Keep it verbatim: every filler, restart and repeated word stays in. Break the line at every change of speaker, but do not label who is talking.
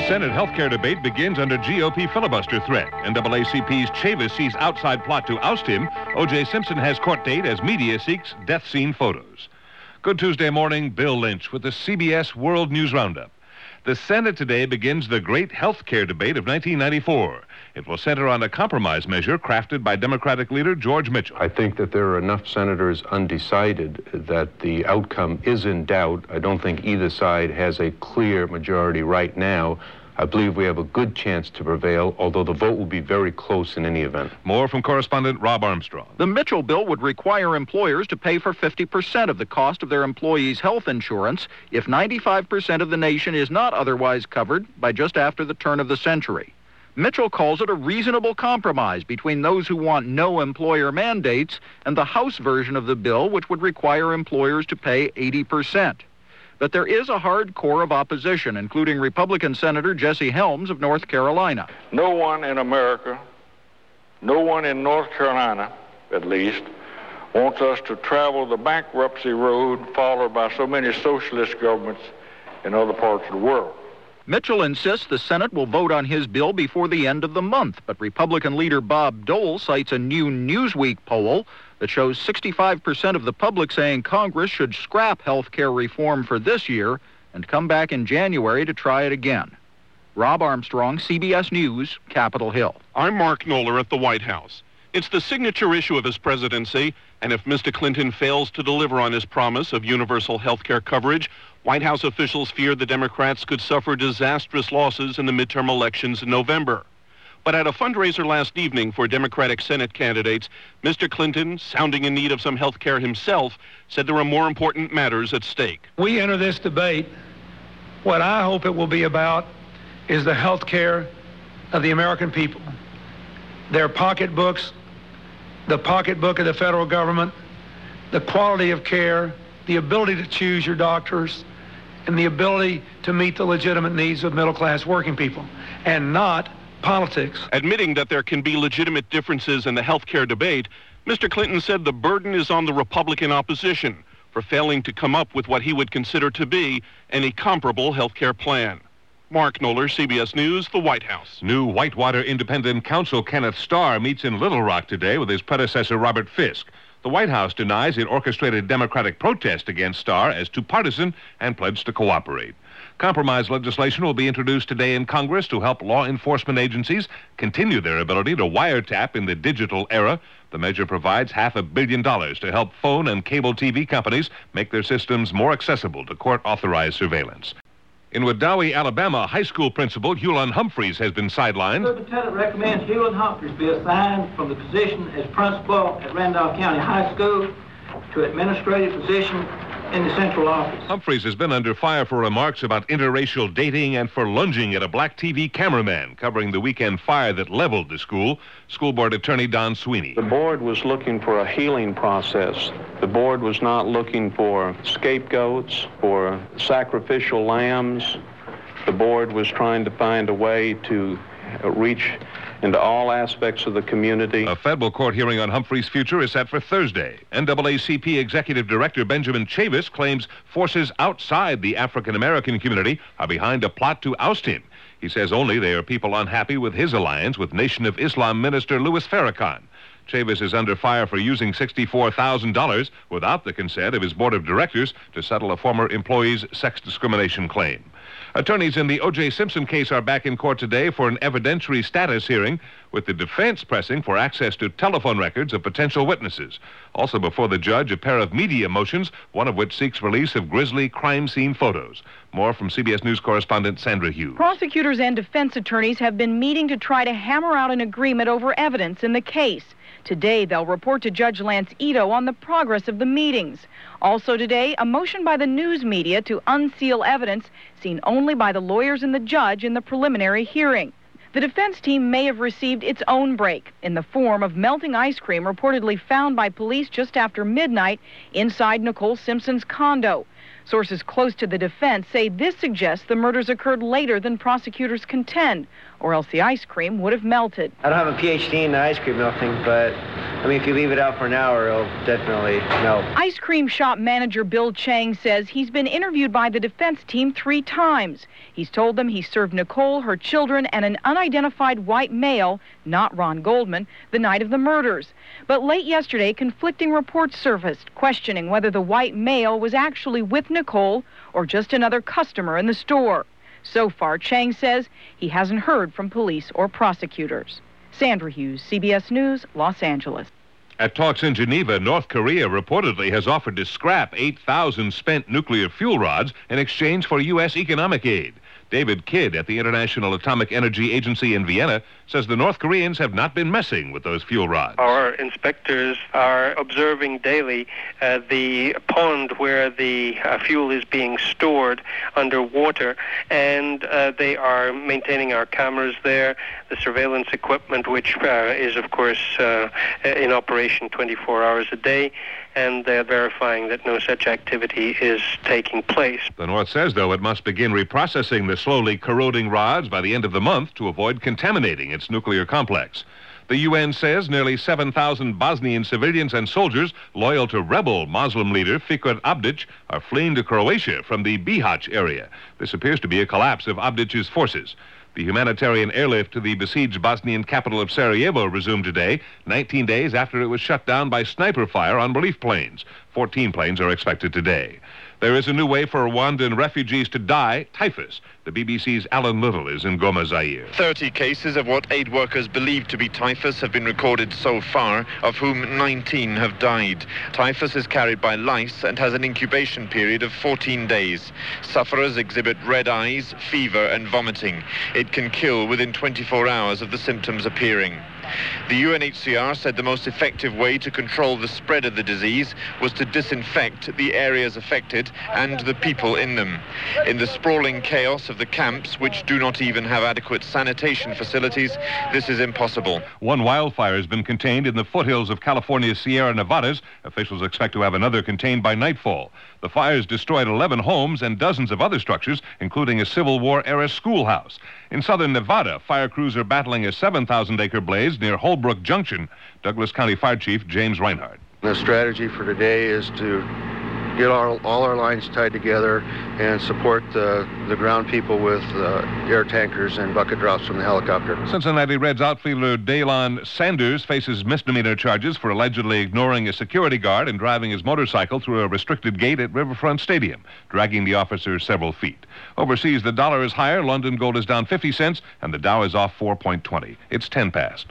Senate health care debate begins under G O P filibuster threat. N double A C P's Chavis sees outside plot to oust him. O J Simpson has court date as media seeks death scene photos. Good Tuesday morning, Bill Lynch with the C B S World News Roundup. The Senate today begins the great health care debate of nineteen ninety-four. It will center on a compromise measure crafted by Democratic leader George Mitchell.
I think that there are enough senators undecided that the outcome is in doubt. I don't think either side has a clear majority right now. I believe we have a good chance to prevail, although the vote will be very close in any event.
More from correspondent Rob Armstrong.
The Mitchell bill would require employers to pay for fifty percent of the cost of their employees' health insurance if ninety-five percent of the nation is not otherwise covered by just after the turn of the century. Mitchell calls it a reasonable compromise between those who want no employer mandates and the House version of the bill, which would require employers to pay eighty percent. But there is a hard core of opposition, including Republican Senator Jesse Helms of North Carolina.
No one in America, no one in North Carolina, at least, wants us to travel the bankruptcy road followed by so many socialist governments in other parts of the world.
Mitchell insists the Senate will vote on his bill before the end of the month, but Republican leader Bob Dole cites a new Newsweek poll that shows sixty-five percent of the public saying Congress should scrap health care reform for this year and come back in January to try it again. Rob Armstrong, C B S News, Capitol Hill.
I'm Mark Knoller at the White House. It's the signature issue of his presidency, and if Mister Clinton fails to deliver on his promise of universal health care coverage, White House officials fear the Democrats could suffer disastrous losses in the midterm elections in November. But at a fundraiser last evening for Democratic Senate candidates, Mister Clinton, sounding in need of some health care himself, said there are more important matters at stake.
We enter this debate, what I hope it will be about is the health care of the American people. Their pocketbooks, the pocketbook of the federal government, the quality of care, the ability to choose your doctors, and the ability to meet the legitimate needs of middle-class working people, and not politics.
Admitting that there can be legitimate differences in the health care debate, Mister Clinton said the burden is on the Republican opposition for failing to come up with what he would consider to be any comparable health care plan. Mark Knoller, C B S News, the White House.
New Whitewater Independent Counsel Kenneth Starr meets in Little Rock today with his predecessor Robert Fisk. The White House denies it orchestrated Democratic protest against Starr as too partisan and pledged to cooperate. Compromise legislation will be introduced today in Congress to help law enforcement agencies continue their ability to wiretap in the digital era. The measure provides half a billion dollars to help phone and cable T V companies make their systems more accessible to court-authorized surveillance. In Wedowee, Alabama, high school principal Hewlin Humphreys has been sidelined.
The superintendent recommends Hewlin Humphreys be assigned from the position as principal at Randolph County High School to administrative position in the central office.
Humphreys has been under fire for remarks about interracial dating and for lunging at a black T V cameraman covering the weekend fire that leveled the school. School board attorney Don Sweeney.
The board was looking for a healing process. The board was not looking for scapegoats, for sacrificial lambs. The board was trying to find a way to reach into all aspects of the community.
A federal court hearing on Humphrey's future is set for Thursday. N double A C P Executive Director Benjamin Chavis claims forces outside the African-American community are behind a plot to oust him. He says only they are people unhappy with his alliance with Nation of Islam minister Louis Farrakhan. Chavis is under fire for using sixty-four thousand dollars without the consent of his board of directors to settle a former employee's sex discrimination claim. Attorneys in the O J Simpson case are back in court today for an evidentiary status hearing, with the defense pressing for access to telephone records of potential witnesses. Also before the judge, a pair of media motions, one of which seeks release of grisly crime scene photos. More from C B S News correspondent Sandra Hughes.
Prosecutors and defense attorneys have been meeting to try to hammer out an agreement over evidence in the case. Today, they'll report to Judge Lance Ito on the progress of the meetings. Also today, a motion by the news media to unseal evidence seen only by the lawyers and the judge in the preliminary hearing. The defense team may have received its own break in the form of melting ice cream reportedly found by police just after midnight inside Nicole Simpson's condo. Sources close to the defense say this suggests the murders occurred later than prosecutors contend, or else the ice cream would have melted.
I don't have a P H D in ice cream melting, but I mean, if you leave it out for an hour, it'll definitely melt.
Ice cream shop manager Bill Chang says he's been interviewed by the defense team three times. He's told them he served Nicole, her children, and an unidentified white male, not Ron Goldman, the night of the murders. But late yesterday, conflicting reports surfaced, questioning whether the white male was actually with Nicole or just another customer in the store. So far, Chang says he hasn't heard from police or prosecutors. Sandra Hughes, C B S News, Los Angeles.
At talks in Geneva, North Korea reportedly has offered to scrap eight thousand spent nuclear fuel rods in exchange for U S economic aid. David Kidd at the International Atomic Energy Agency in Vienna says the North Koreans have not been messing with those fuel rods.
Our inspectors are observing daily uh, the pond where the uh, fuel is being stored underwater, and uh, they are maintaining our cameras there, the surveillance equipment, which uh, is, of course, uh, in operation twenty-four hours a day, and they're verifying that no such activity is taking place.
The North says, though, it must begin reprocessing the slowly corroding rods by the end of the month to avoid contaminating its nuclear complex. The U N says nearly seven thousand Bosnian civilians and soldiers loyal to rebel Muslim leader Fikret Abdic are fleeing to Croatia from the Bihać area. This appears to be a collapse of Abdic's forces. The humanitarian airlift to the besieged Bosnian capital of Sarajevo resumed today, nineteen days after it was shut down by sniper fire on relief planes. fourteen planes are expected today. There is a new way for Rwandan refugees to die, typhus. The B B C's Alan Little is in Goma, Zaire.
thirty cases of what aid workers believe to be typhus have been recorded so far, of whom nineteen have died. Typhus is carried by lice and has an incubation period of fourteen days. Sufferers exhibit red eyes, fever and vomiting. It can kill within twenty-four hours of the symptoms appearing. The U N H C R said the most effective way to control the spread of the disease was to disinfect the areas affected and the people in them. In the sprawling chaos of the camps, which do not even have adequate sanitation facilities, this is impossible.
One wildfire has been contained in the foothills of California's Sierra Nevadas. Officials expect to have another contained by nightfall. The fires destroyed eleven homes and dozens of other structures, including a Civil War-era schoolhouse. In southern Nevada, fire crews are battling a seven thousand acre blaze near Holbrook Junction. Douglas County Fire Chief James Reinhardt.
The strategy for today is to get all, all our lines tied together and support the, the ground people with uh, air tankers and bucket drops from the helicopter.
Cincinnati Reds outfielder Daylon Sanders faces misdemeanor charges for allegedly ignoring a security guard and driving his motorcycle through a restricted gate at Riverfront Stadium, dragging the officer several feet. Overseas, the dollar is higher, London gold is down fifty cents, and the Dow is off four point two zero. It's ten past.